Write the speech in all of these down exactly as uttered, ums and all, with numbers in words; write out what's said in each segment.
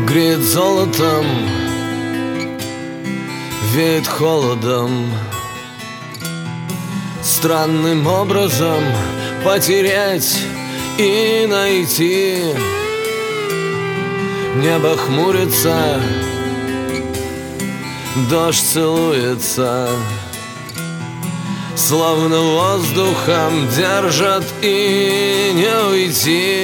Греет золотом, веет холодом. Странным образом потерять и найти. Небо хмурится, дождь целуется, словно воздухом держат и не уйти.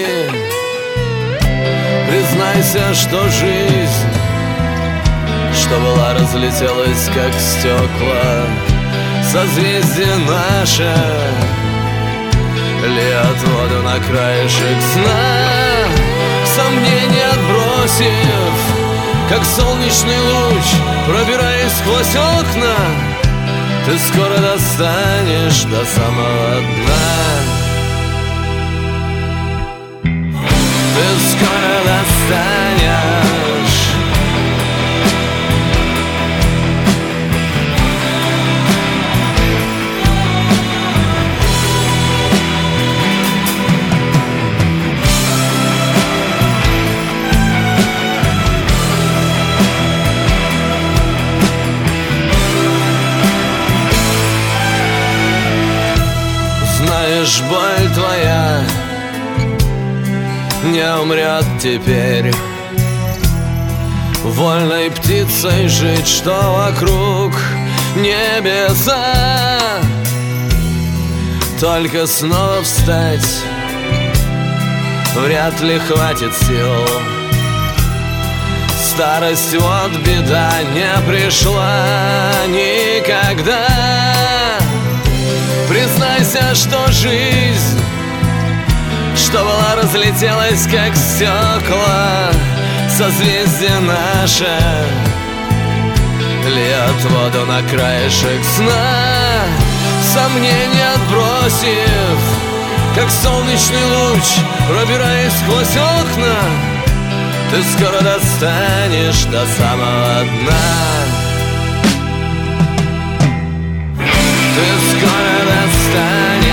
Признайся, что жизнь, что была, разлетелась, как стекла. Созвездие наше льет воду на краешек сна. Сомнения отбросив, как солнечный луч, пробираясь сквозь окна, ты скоро достанешь до самого дна. Ты скоро достанешь. Знаешь, боль твоя не умрет теперь. Вольной птицей жить, что вокруг небеса. Только снова встать вряд ли хватит сил. Старость, вот беда, не пришла никогда. Признайся, что жизнь, что была, разлетелась, как стекла. Созвездие наше льет воду на краешек сна. Сомнения отбросив, как солнечный луч, пробираясь сквозь окна, ты скоро достанешь до самого дна. Ты скоро достанешь.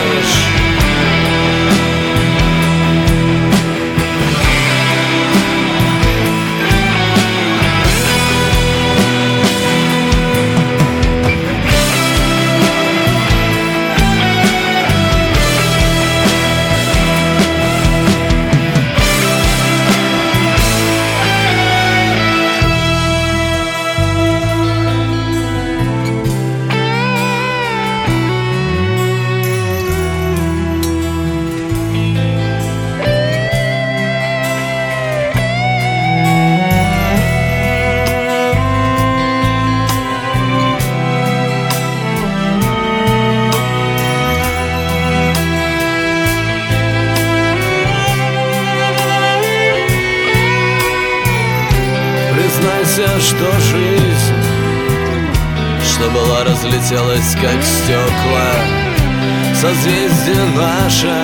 Признайся, что жизнь, что была, разлетелась, как стекла. Созвездие наше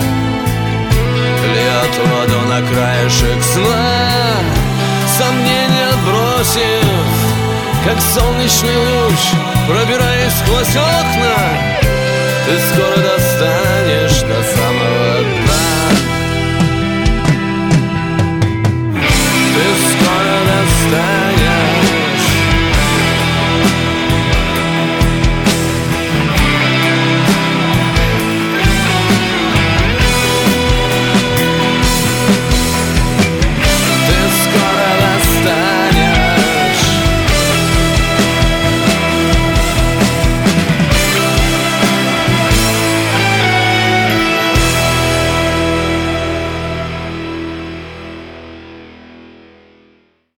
льет воду на краешек сна. Сомнения отбросив, как солнечный луч, пробираясь сквозь окна, ты скоро